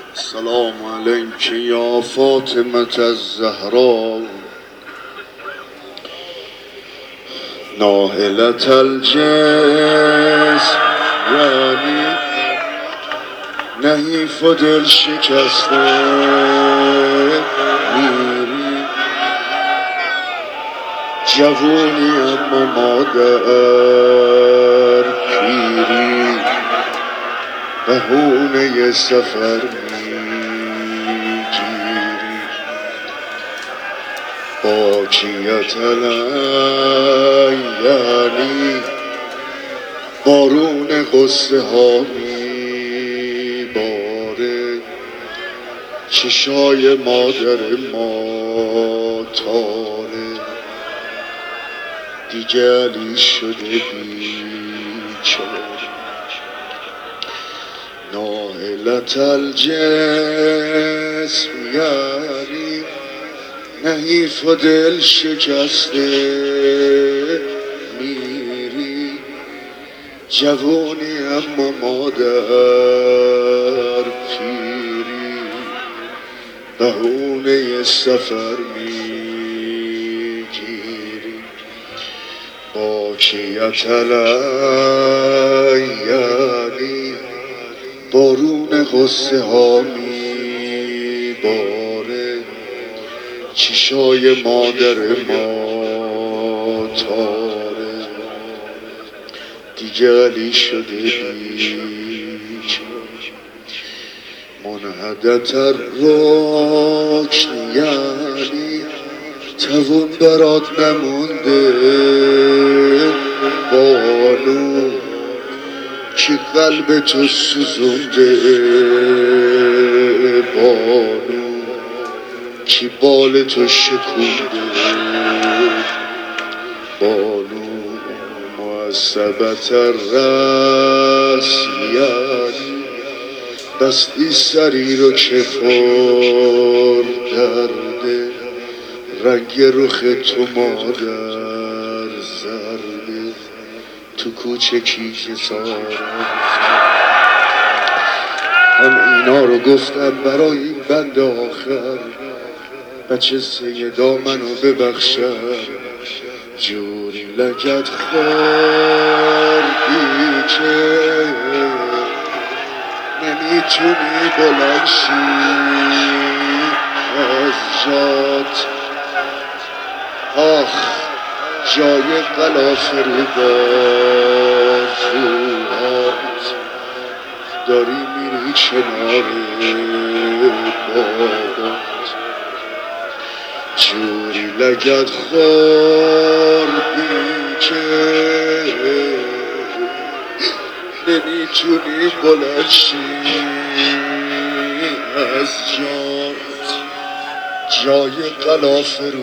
السلام علیک یا فاطمة الزهرا ناهلة الجسم یعنی نحیف و دل شکسته میری جوونی اما مادر پیری بهونه سفر میگیری باکیت یعنی بارون قصه ها میباره چشای مادر ما تاره دیگه علی شده بیچاره ناهلت الجسم یعنی نحیف و دل شکسته میری جوانی اما مادر پیری بهونه سفر میگیری باکیت یعنی بارون غصه ها میباره چشای مادر ما تاره دیگه علی شده بیچاره منحدت الرکن یعنی توون برات نمونده بانو کی قلب تو سوزونده بانو کی بال تو شکونده بانو معصبت الرأس یعنی بستی سری رو که پر درده رنگ رخ تو مادر زرده تو کوچه کیک سارم من اینا رو گفتم برای این بند آخر بچه سیدا منو ببخشم جوری لگت خوردی که نمیتونی بلند شی از جات آخ جای غلاف رو بازوهات داری میری کنار بابات جوری لگت خوردی که نمیتونی بلند شی از جات جای غلاف رو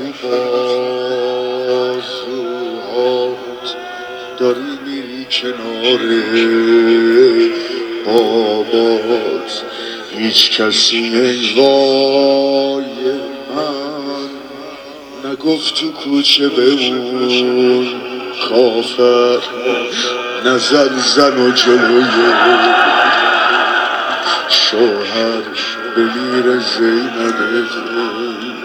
بازوهات داری میری کنار بابات هیچ کسی ای وای من نگفت تو کوچه بمون کافر نزد زن و جلوی شوهر بمیر زینب